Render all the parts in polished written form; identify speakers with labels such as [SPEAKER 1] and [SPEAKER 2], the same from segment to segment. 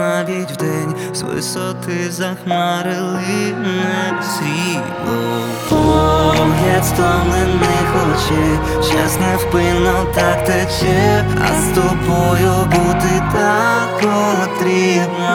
[SPEAKER 1] навіть вдень з висоти захмарили небо срібло. Погляд стомлених очей, час невпинно так тече, а з тобою бути так потрібно.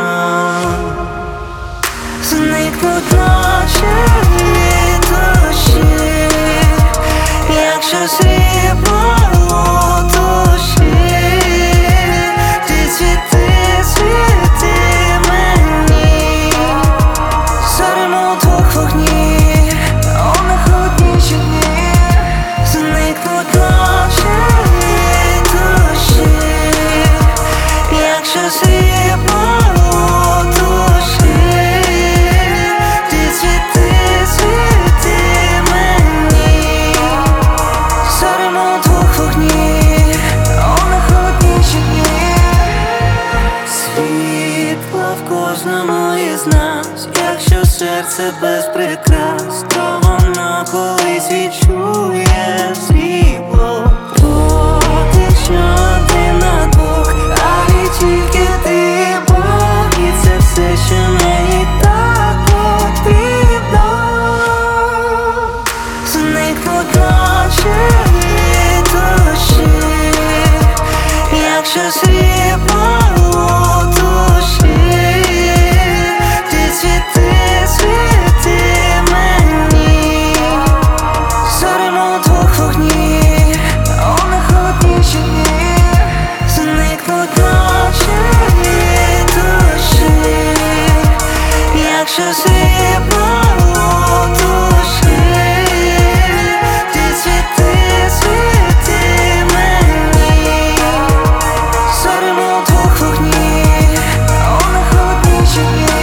[SPEAKER 1] Зникнуть ночі і дощі, якщо срібло у душі, ти світи, світи мені, зоримо двох вогні, у найхолодніші дні. Зникнуть ночі і дощі, якщо срібло у душі, ти світи, світи мені, зоримо двох вогні, у найхолодніші дні. Світло в кожному із нас, якщо серце без прикрас, то воно колись відчує срібло. Потечно один на двох, але тільки ти, Бог, і це все, що мені так потрібно. Зникнуть ночі і дощі, якщо срібло у душі, ти світи, світи мені, зоримо двох вогні, у найхолодніші дні. Зникнуть ночі і дощі, якщо срібло у душі, ти світи, світи мені, зоримо двох вогні, у найхолодніші дні.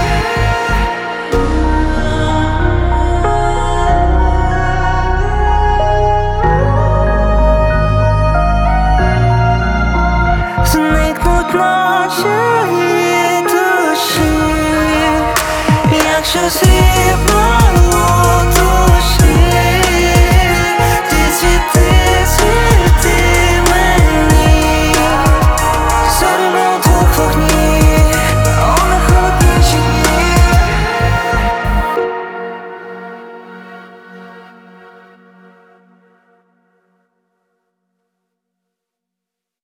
[SPEAKER 1] Зникнуть ночі і дощі, якщо срібло